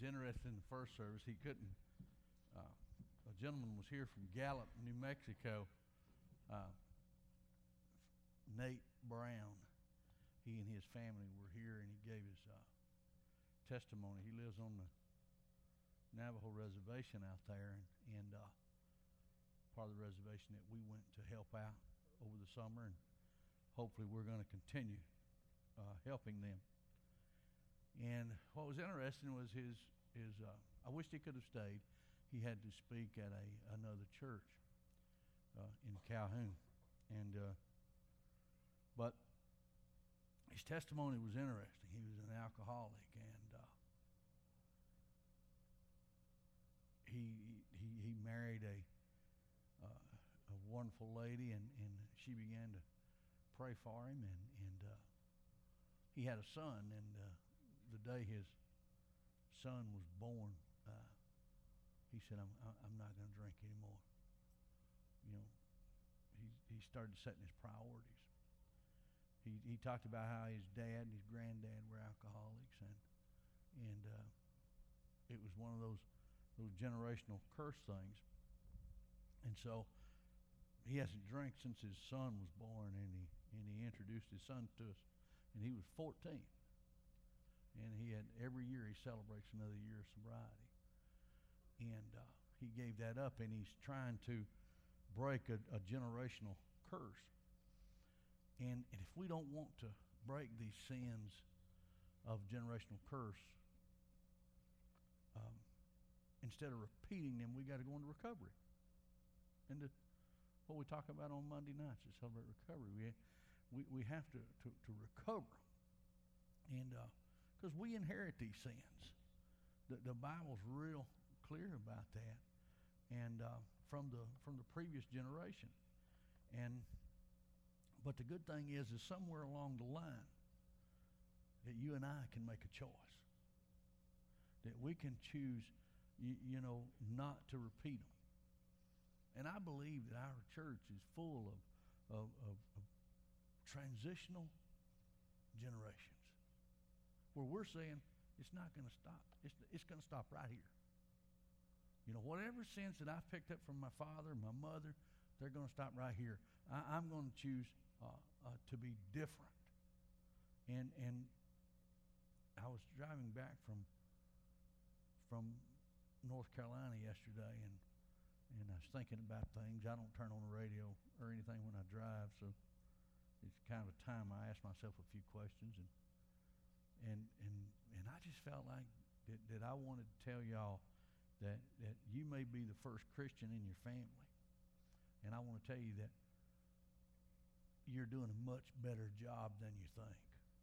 was interested in the first service. He couldn't. A gentleman was here from Gallup, New Mexico. Nate Brown. He and his family were here, and he gave his testimony. He lives on the Navajo reservation out there, and part of the reservation that we went to help out over the summer, and hopefully we're going to continue helping them. And what was interesting was his I wished he could have stayed. He had to speak at another church in Calhoun, and but his testimony was interesting. He was an alcoholic, and he married a wonderful lady, and she began to pray for him, and he had a son, and the day his son was born, he said, I'm not going to drink anymore. You know, he started setting his priorities. He talked about how his dad and his granddad were alcoholics, and it was one of those generational curse things. And so he hasn't drank since his son was born, and he introduced his son to us, and he was 14. And he had, every year he celebrates another year of sobriety. And he gave that up, and he's trying to break a generational curse. And if we don't want to break these sins of generational curse, instead of repeating them, we got to go into recovery. And what we talk about on Monday nights is celebrate recovery. We have to recover, and because we inherit these sins. The Bible's real clear about that, and from the previous generation. But the good thing is somewhere along the line that you and I can make a choice, that we can choose, not to repeat them. And I believe that our church is full of transitional generations, where we're saying it's not going to stop. It's going to stop right here. Whatever sins that I've picked up from my father, my mother, they're going to stop right here. I'm going to choose to be different. And I was driving back from North Carolina yesterday, and I was thinking about things. I don't turn on the radio or anything when I drive, so it's kind of a time I ask myself a few questions, and I just felt like that I wanted to tell y'all that you may be the first Christian in your family, and I want to tell you that you're doing a much better job than you think.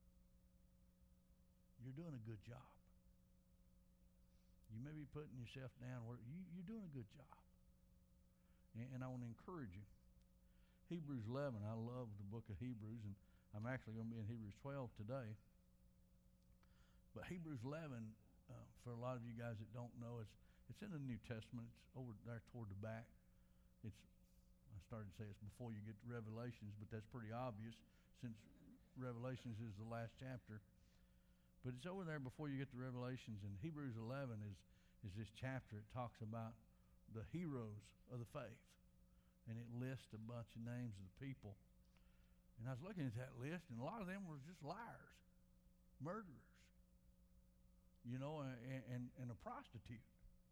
You're doing a good job. You may be putting yourself down where you're doing a good job. And I want to encourage you. Hebrews 11, I love the book of Hebrews, and I'm actually going to be in Hebrews 12 today. But Hebrews 11, for a lot of you guys that don't know, it's in the New Testament. It's over there toward the back. I started to say it's before you get to Revelations, but that's pretty obvious since Revelations is the last chapter. But it's over there before you get to Revelations, and Hebrews 11 is this chapter. It talks about the heroes of the faith, and it lists a bunch of names of the people. And I was looking at that list, and a lot of them were just liars, murderers, and a prostitute.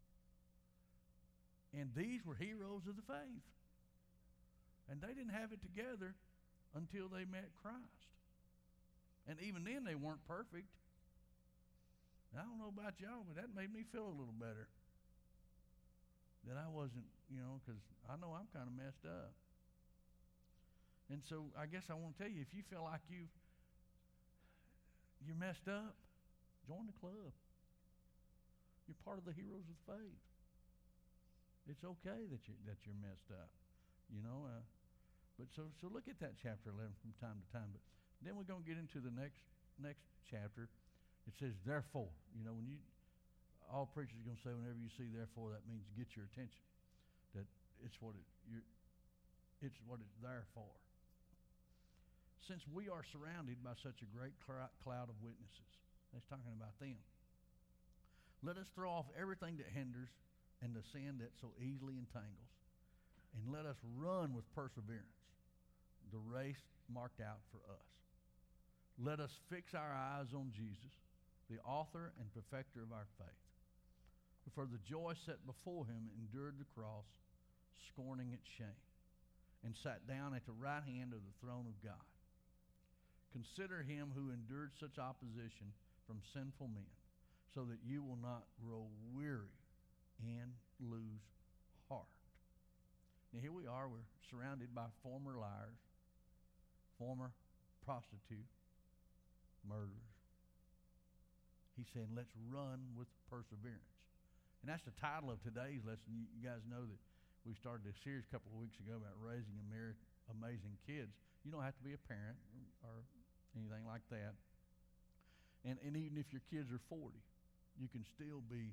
And these were heroes of the faith. And they didn't have it together until they met Christ. And even then, they weren't perfect. I don't know about y'all, but that made me feel a little better. That I wasn't, because I know I'm kind of messed up. And so I guess I want to tell you, if you feel like you're messed up, join the club. You're part of the heroes of the faith. It's okay that you're messed up, But so look at that chapter 11 from time to time. But then we're going to get into the next chapter. It says, therefore. All preachers are going to say whenever you see therefore, that means get your attention. That it's what it's there for. Since we are surrounded by such a great cloud of witnesses, that's talking about them. Let us throw off everything that hinders and the sin that so easily entangles, and let us run with perseverance the race marked out for us. Let us fix our eyes on Jesus, the author and perfecter of our faith, who for the joy set before him endured the cross, scorning its shame, and sat down at the right hand of the throne of God. Consider him who endured such opposition from sinful men, so that you will not grow weary and lose heart. Now here we are, we're surrounded by former liars, former prostitutes, murderers. He's saying, let's run with perseverance. And that's the title of today's lesson. You guys know that we started a series a couple of weeks ago about raising amazing kids. You don't have to be a parent or anything like that. And even if your kids are 40, you can still be,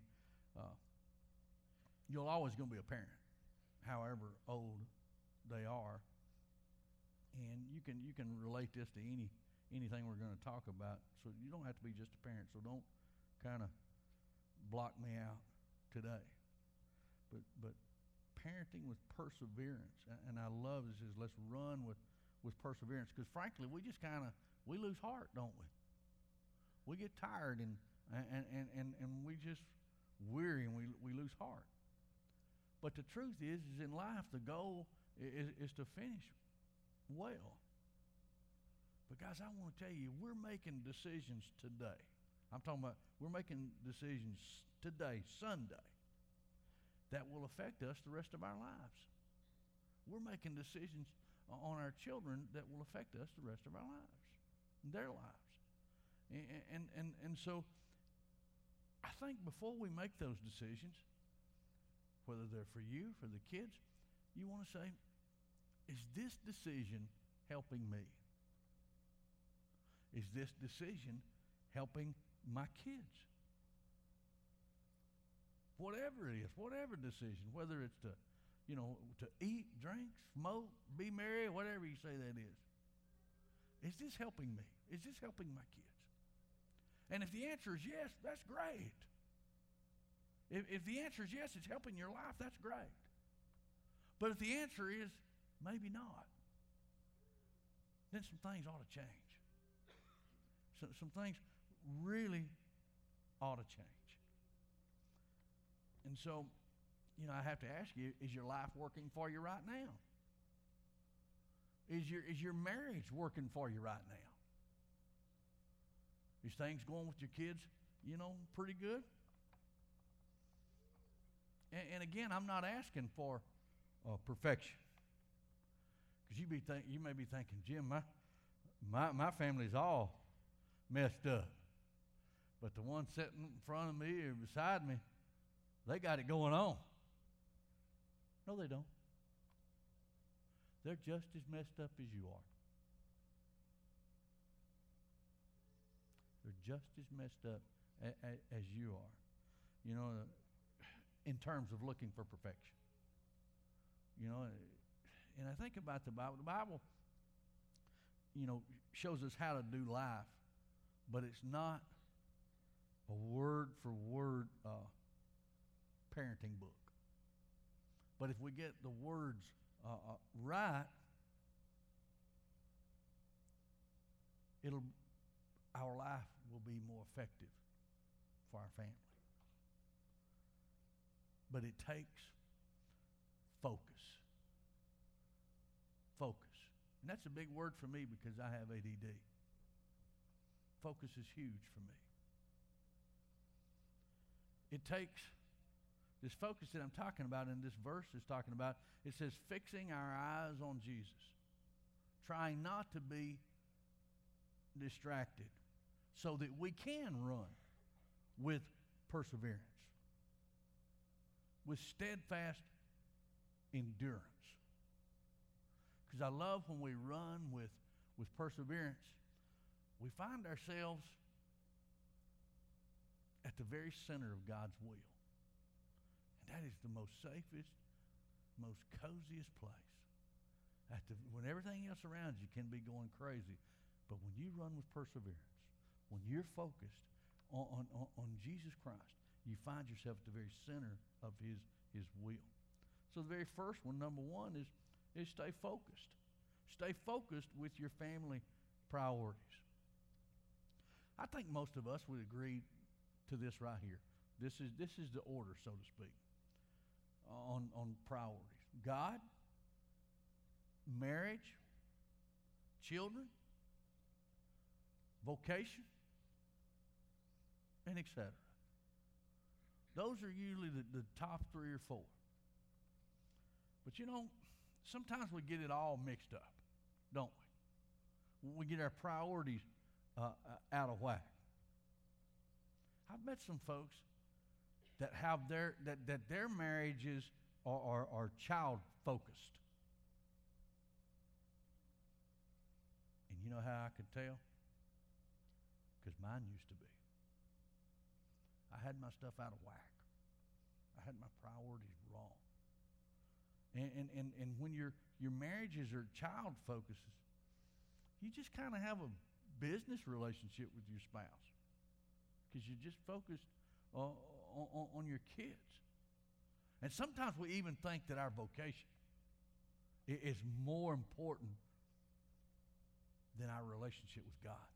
you're always going to be a parent, however old they are. And you can relate this to anything we're going to talk about. So you don't have to be just a parent. So don't kind of block me out today. But parenting with perseverance, and I love this, is let's run with perseverance, because frankly we lose heart, don't we? We get tired and we just weary, and we lose heart. But the truth is in life the goal is to finish well. But guys, I want to tell you, we're making decisions today. I'm talking about we're making decisions today, Sunday, that will affect us the rest of our lives. We're making decisions on our children that will affect us the rest of our lives, their lives. And so I think before we make those decisions, whether they're for you, for the kids, you want to say, is this decision helping me? Is this decision helping my kids? Whatever it is, whatever decision, whether it's to eat, drink, smoke, be merry, whatever you say that is this helping me? Is this helping my kids? And if the answer is yes, that's great. If the answer is yes, it's helping your life, that's great. But if the answer is maybe not, then some things ought to change. Some things really ought to change. And so, I have to ask you, is your life working for you right now? Is your marriage working for you right now? Is things going with your kids, pretty good? And again, I'm not asking for perfection, because you may be thinking, Jim, my family's all messed up, but the one sitting in front of me or beside me, they got it going on. No, they don't. They're just as messed up as you are. They're just as messed up as you are. In terms of looking for perfection. And I think about the Bible. The Bible, shows us how to do life, but it's not a word for word parenting book. But if we get the words right, our life will be more effective for our family. But it takes focus. Focus. And that's a big word for me because I have ADD. Focus is huge for me. It takes this focus that I'm talking about, and this verse is talking about, it says fixing our eyes on Jesus, trying not to be distracted so that we can run with perseverance, with steadfast endurance. Because I love when we run with perseverance, we find ourselves at the very center of God's will. And that is the most safest, most coziest place. When everything else around you can be going crazy. But when you run with perseverance, when you're focused on Jesus Christ, you find yourself at the very center of his will. So the very first one, number one, is stay focused. Stay focused with your family priorities. I think most of us would agree to this right here. This is the order, so to speak, on priorities. God, marriage, children, vocation, and etc. Those are usually the top 3 or 4. But you know, sometimes we get it all mixed up, don't we? We get our priorities out of whack. I've met some folks that have their marriages are child focused. And you know how I could tell? Because mine used to be. I had my stuff out of whack. I had my priorities wrong. And when your marriages are child focuses, you just kind of have a business relationship with your spouse because you're just focused on your kids. And sometimes we even think that our vocation is more important than our relationship with God.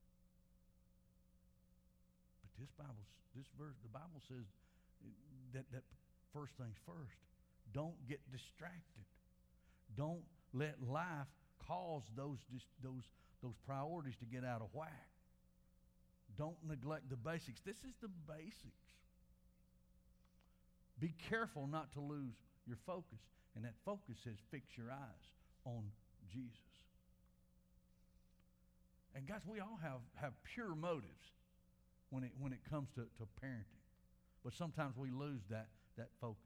But the Bible says that first things first. Don't get distracted. Don't let life cause those priorities to get out of whack. Don't neglect the basics. This is the basics. Be careful not to lose your focus. And that focus says fix your eyes on Jesus. And guys, we all have pure motives when it comes to parenting. But sometimes we lose that focus.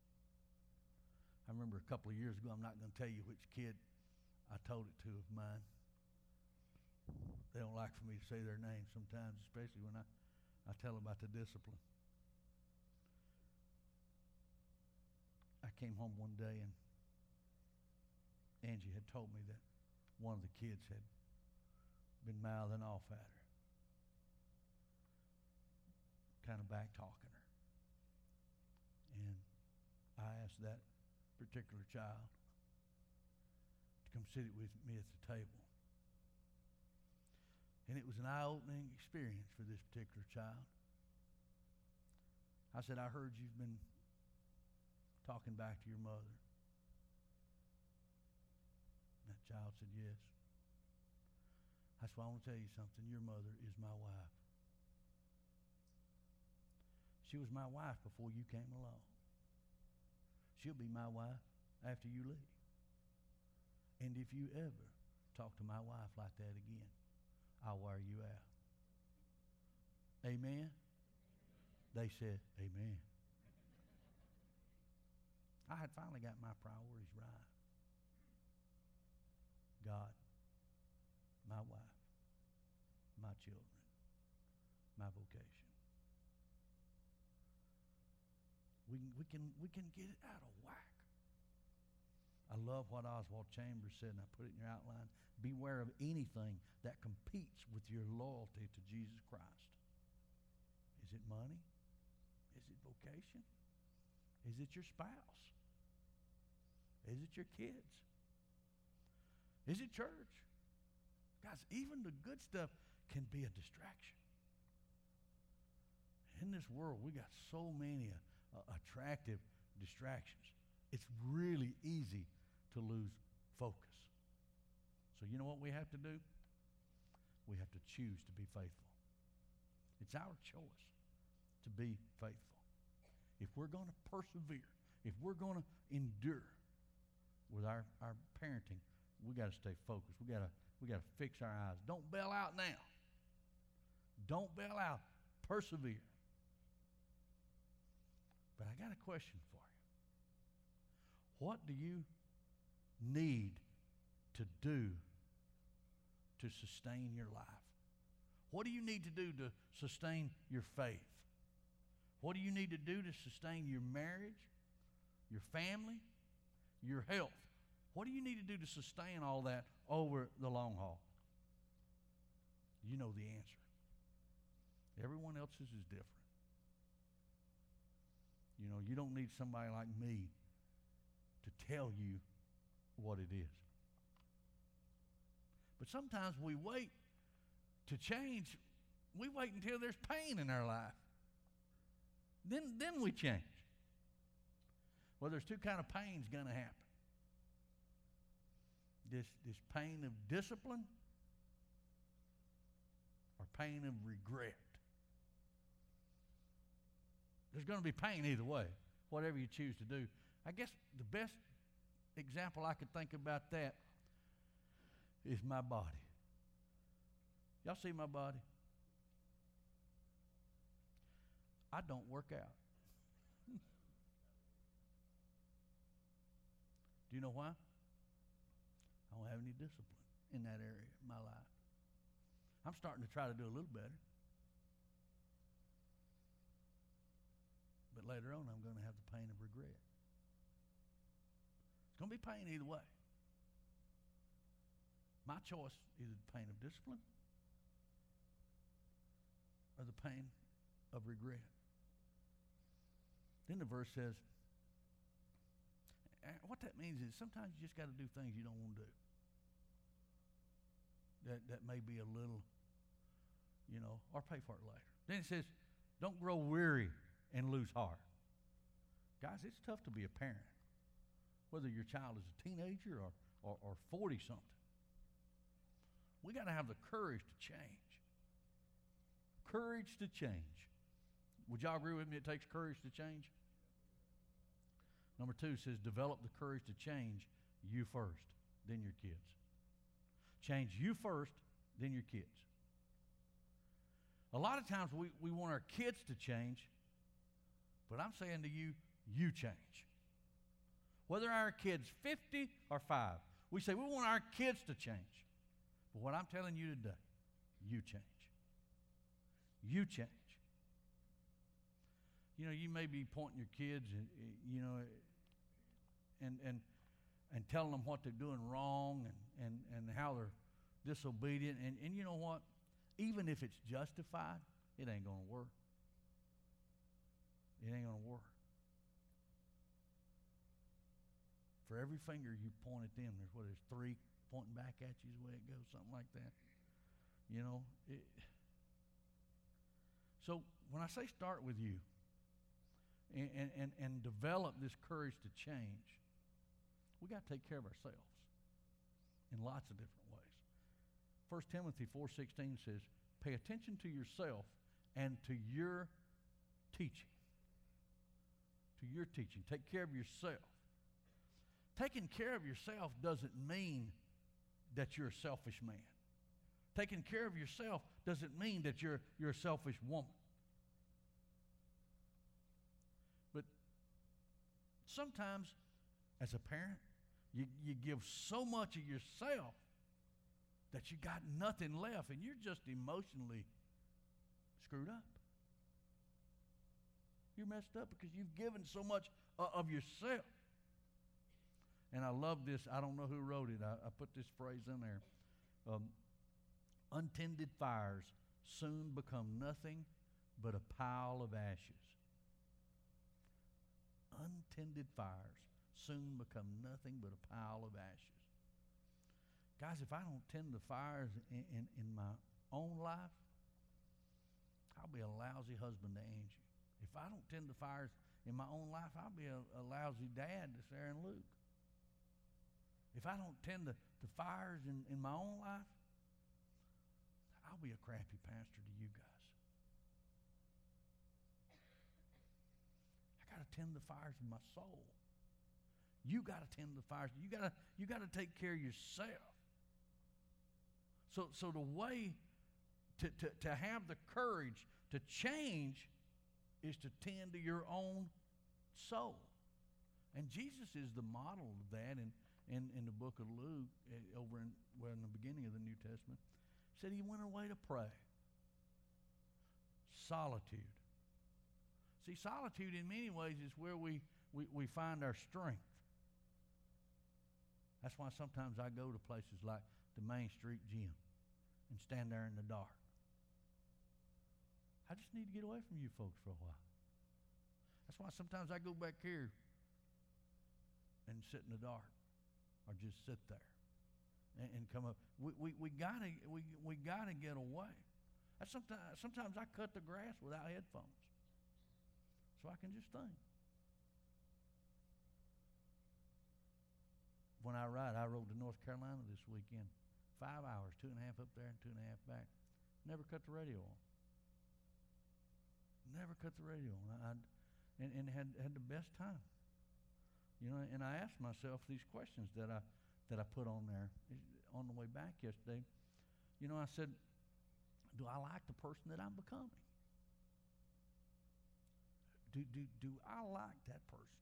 I remember a couple of years ago, I'm not going to tell you which kid I told it to of mine. They don't like for me to say their name sometimes, especially when I tell about the discipline. I came home one day and Angie had told me that one of the kids had been mouthing off at her, kind of back talking her. And I asked that particular child to come sit with me at the table. And it was an eye-opening experience for this particular child. I said, I heard you've been talking back to your mother. That child said, yes. I said, well, I want to tell you something. Your mother is my wife. She was my wife before you came along. She'll be my wife after you leave. And if you ever talk to my wife like that again, I'll wear you out. Amen? They said, amen. I had finally got my priorities right. God, my wife, my children, my vocation. We can get it out of whack. I love what Oswald Chambers said, and I put it in your outline. Beware of anything that competes with your loyalty to Jesus Christ. Is it money? Is it vocation? Is it your spouse? Is it your kids? Is it church? Guys, even the good stuff can be a distraction. In this world, we got so many attractive distractions. It's really easy to lose focus. So you know what we have to do? We have to choose to be faithful. It's our choice to be faithful. If we're going to persevere, if we're going to endure with our parenting, we got to stay focused. We got to fix our eyes. Don't bail out now. Don't bail out. Persevere. But I got a question for you. What do you need to do to sustain your life? What do you need to do to sustain your faith? What do you need to do to sustain your marriage, your family, your health? What do you need to do to sustain all that over the long haul? You know the answer. Everyone else's is different. You know, you don't need somebody like me to tell you what it is. But sometimes we wait to change. We wait until there's pain in our life. Then we change. Well, there's two kind of pains going to happen. This pain of discipline or pain of regret. There's going to be pain either way, whatever you choose to do. I guess the best example I could think about that is my body. Y'all see my body? I don't work out. Do you know why? I don't have any discipline in that area of my life. I'm starting to try to do a little better. But later on, I'm going to have the pain of regret. It's going to be pain either way. My choice is the pain of discipline or the pain of regret. Then the verse says, what that means is sometimes you just got to do things you don't want to do. That may be a little, or pay for it later. Then it says, don't grow weary and lose heart. Guys, it's tough to be a parent, whether your child is a teenager or 40-something. We got to have the courage to change. Courage to change. Would y'all agree with me it takes courage to change? Number 2 says develop the courage to change you first, then your kids. Change you first, then your kids. A lot of times we want our kids to change, but I'm saying to you, you change. Whether our kid's 50 or 5, we say we want our kids to change. But what I'm telling you today, you change. You change. You may be pointing your kids, and telling them what they're doing wrong and how they're disobedient. And you know what? Even if it's justified, it ain't going to work. It ain't going to work. For every finger you point at them, there's 3 pointing back at you is the way it goes, something like that. So when I say start with you and develop this courage to change, we got to take care of ourselves in lots of different ways. 1 Timothy 4:16 says, pay attention to yourself and to your teaching. To your teaching. Take care of yourself. Taking care of yourself doesn't mean that you're a selfish man. Taking care of yourself doesn't mean that you're a selfish woman. But sometimes, as a parent, you give so much of yourself that you got nothing left, and you're just emotionally screwed up. You're messed up because you've given so much of yourself. And I love this. I don't know who wrote it. I put this phrase in there. Untended fires soon become nothing but a pile of ashes. Untended fires soon become nothing but a pile of ashes. Guys, if I don't tend the fires in my own life, I'll be a lousy husband to Angie. If I don't tend the fires in my own life, I'll be a lousy dad to Sarah and Luke. If I don't tend the fires in my own life, I'll be a crappy pastor to you guys. I got to tend the fires in my soul. You got to tend the fires. You got to take care of yourself. So the way to have the courage to change is to tend to your own soul. And Jesus is the model of that in the book of Luke, over in the beginning of the New Testament. He said he went away to pray. Solitude. See, solitude in many ways is where we find our strength. That's why sometimes I go to places like the Main Street Gym and stand there in the dark. I just need to get away from you folks for a while. That's why sometimes I go back here and sit in the dark, or just sit there and come up. We gotta get away. Sometimes I cut the grass without headphones, so I can just think. When I rode to North Carolina this weekend, 5 hours, 2.5 up there and 2.5 back. Never cut the radio on. Never cut the radio on. And had the best time. You know, and I asked myself these questions that I put on there on the way back yesterday. You know, I said, do I like the person that I'm becoming? Do I like that person?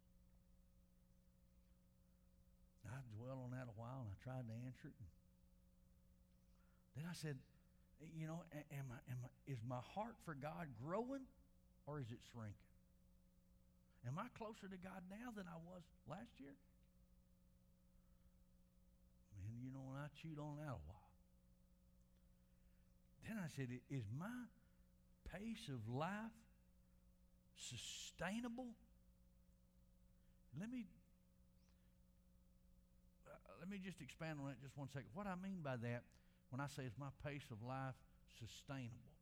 I dwelled on that a while, and I tried to answer it. And then I said, you know, is my heart for God growing, or is it shrinking? Am I closer to God now than I was last year? Man, you know, and I chewed on that a while. Then I said, is my pace of life sustainable? Let me just expand on that just one second. What I mean by that, when I say is my pace of life sustainable,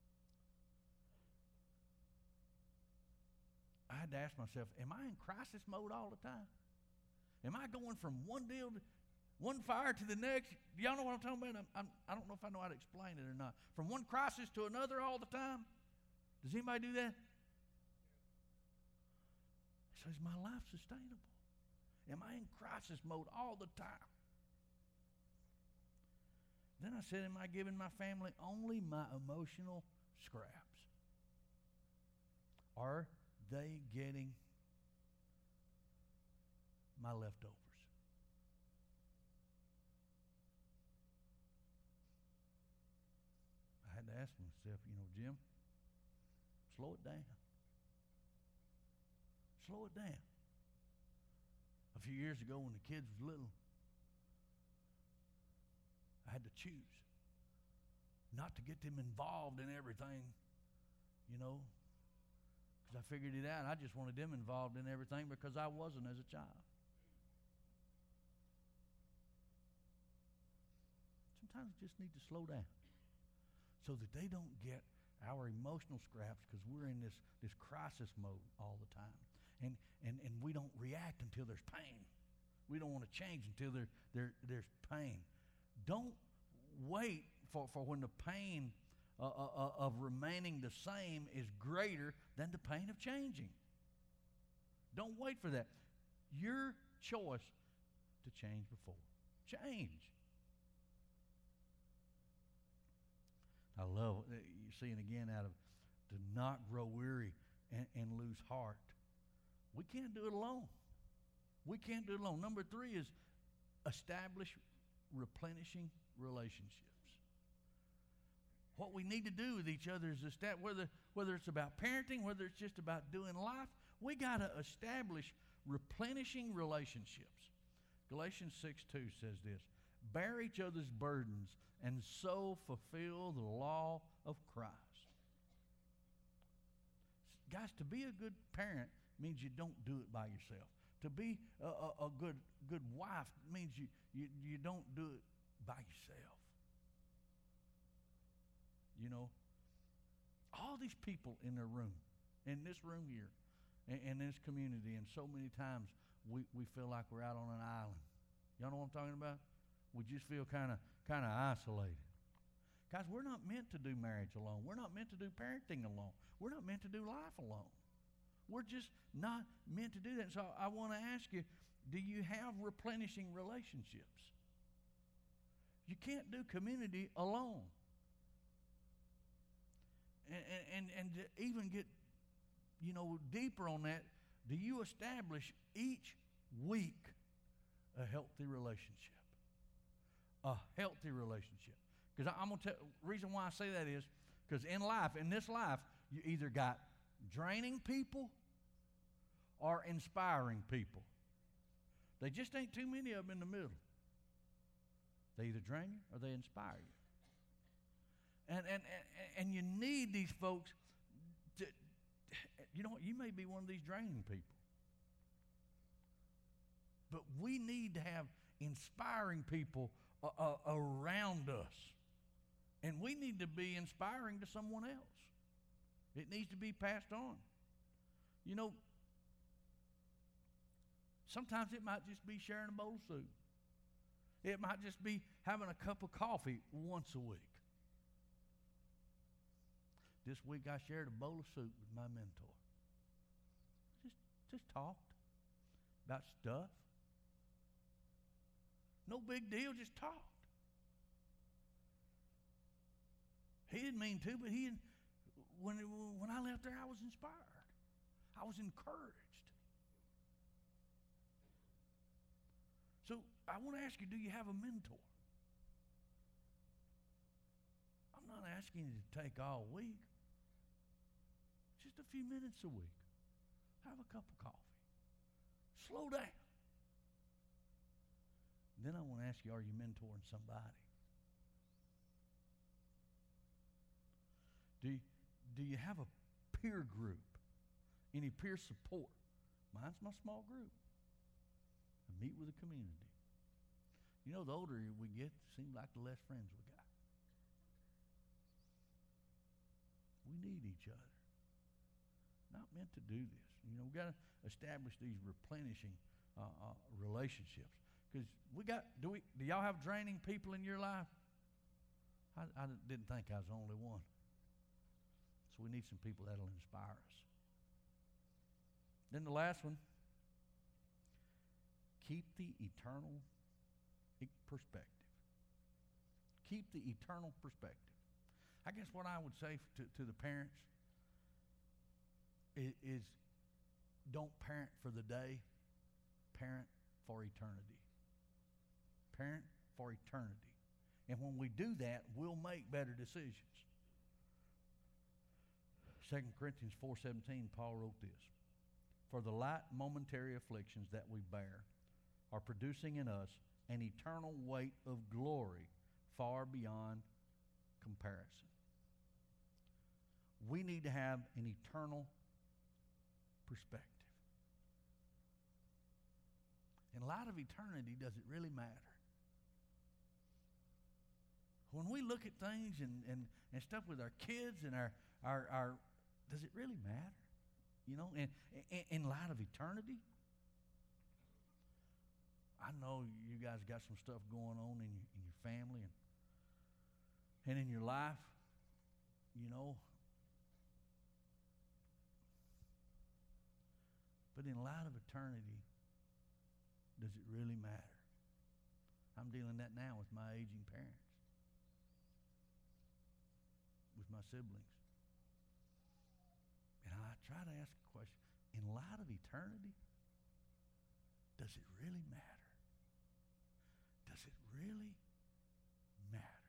I had to ask myself, am I in crisis mode all the time? Am I going from one fire to the next? Y'all know what I'm talking about? I don't know if I know how to explain it or not. From one crisis to another all the time? Does anybody do that? So is my life sustainable? Am I in crisis mode all the time? Then I said, am I giving my family only my emotional scraps? Are they getting my leftovers? I had to ask myself, you know, Jim, slow it down. Slow it down. A few years ago when the kids was little, I had to choose not to get them involved in everything, you know, because I figured it out. I just wanted them involved in everything because I wasn't as a child. Sometimes we just need to slow down so that they don't get our emotional scraps, because we're in this crisis mode all the time. And we don't react until there's pain. We don't want to change until there's pain. Don't wait for when the pain of remaining the same is greater than the pain of changing. Don't wait for that. Your choice to change before. Change. I love you seeing again out of to not grow weary and lose heart. We can't do it alone. We can't do it alone. Number 3 is establish replenishing relationships. What we need to do with each other is whether it's about parenting, whether it's just about doing life, we got to establish replenishing relationships. Galatians 6:2 says this, bear each other's burdens and so fulfill the law of Christ. Guys, to be a good parent means you don't do it by yourself. To be a good wife means you don't do it by yourself. You know, all these people in their room, in this room here, in this community, and so many times we feel like we're out on an island. Y'all know what I'm talking about? We just feel kind of isolated. Guys, we're not meant to do marriage alone. We're not meant to do parenting alone. We're not meant to do life alone. We're just not meant to do that. So I want to ask you, do you have replenishing relationships? You can't do community alone. And to even get, you know, deeper on that, do you establish each week a healthy relationship? A healthy relationship. Because I'm going to tell the reason why I say that is because in this life, you either got draining people or inspiring people. They just ain't too many of them in the middle. They either drain you or they inspire you. And you need these folks to, You know what? You may be one of these draining people. But we need to have inspiring people around us. And we need to be inspiring to someone else. It needs to be passed on. You know, sometimes it might just be sharing a bowl of soup. It might just be having a cup of coffee once a week. This week I shared a bowl of soup with my mentor. Just talked about stuff. No big deal, just talked. He didn't mean to, but when I left there, I was inspired. I was encouraged. So I want to ask you, do you have a mentor? I'm not asking you to take all week. Just a few minutes a week. Have a cup of coffee. Slow down. Then I want to ask you, are you mentoring somebody? Do you have a peer group? Any peer support? Mine's my small group. I meet with a community. You know, the older we get, it seems like the less friends we got. We need each other. Not meant to do this. You know, we've got to establish these replenishing relationships. Because do y'all have draining people in your life? I didn't think I was the only one. So we need some people that'll inspire us. Then the last one, keep the eternal perspective. Keep the eternal perspective. I guess what I would say to the parents is don't parent for the day, parent for eternity. Parent for eternity. And when we do that, we'll make better decisions. 2 Corinthians 4:17, Paul wrote this. For the light momentary afflictions that we bear are producing in us an eternal weight of glory far beyond comparison. We need to have an eternal perspective. In light of eternity, does it really matter? When we look at things and stuff with our kids and our does it really matter? You know, in light of eternity? I know you guys got some stuff going on in your family and in your life, you know. But in light of eternity, does it really matter? I'm dealing that now with my aging parents, with my siblings. And I try to ask a question. In light of eternity, does it really matter? Does it really matter?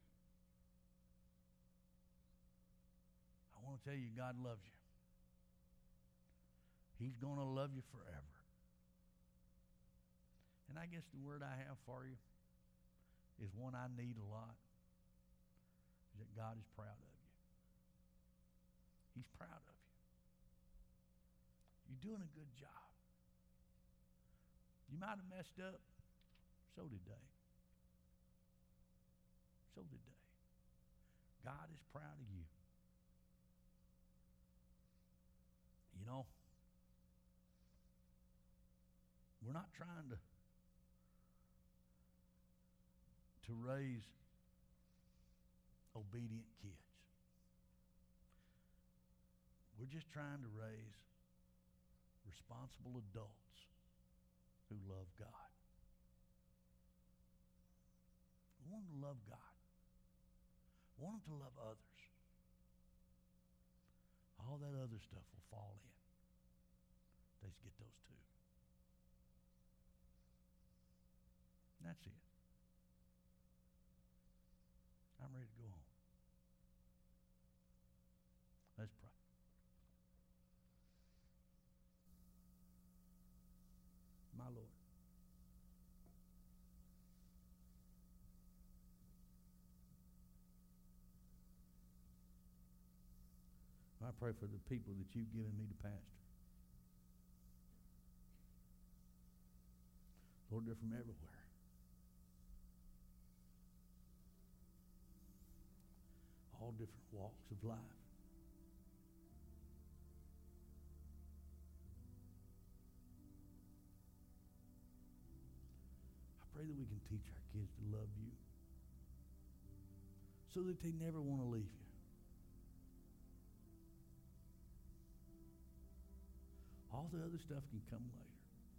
I want to tell you, God loves you. He's going to love you forever. And I guess the word I have for you is one I need a lot, is that God is proud of you. He's proud of you. You're doing a good job. You might have messed up. So did they. So did they. God is proud of you. You know, we're not trying to raise obedient kids. We're just trying to raise responsible adults who love God. We want them to love God. We want them to love others. All that other stuff will fall in. They just get those two. And that's it. I'm ready to go home. Let's pray. My Lord, I I pray for the people that you've given me to pastor. Lord, they're from everywhere. All different walks of life. I pray that we can teach our kids to love you so that they never want to leave you. All the other stuff can come later.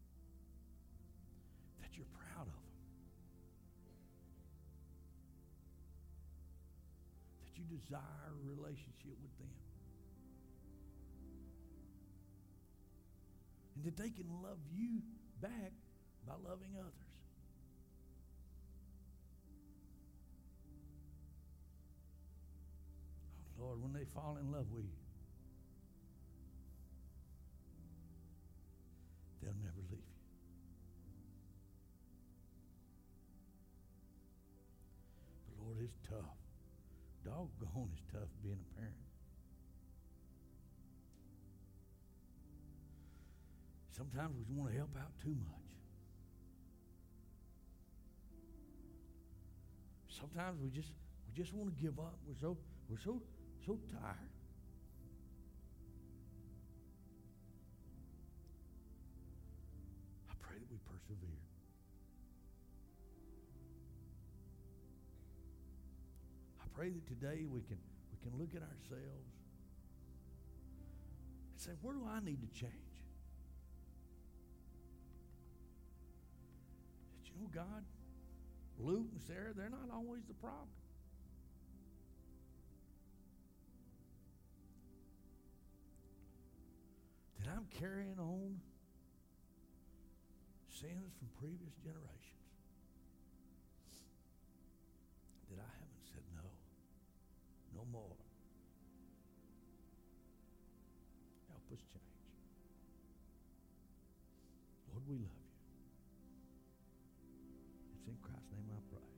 That you're proud of them. That you desire a relationship with them. And that they can love you back by loving others. Oh, Lord, when they fall in love with you, they'll never leave you. But Lord, it's tough. Doggone, it's tough being a parent. Sometimes we want to help out too much. Sometimes we just want to give up. We're so tired. I pray that we persevere. I pray that today we can look at ourselves and say, where do I need to change? That you know, God, Luke and Sarah, they're not always the problem. That I'm carrying on sins from previous generations. That I haven't said no more. Help us change. Lord, we love you. It's in Christ's name I pray.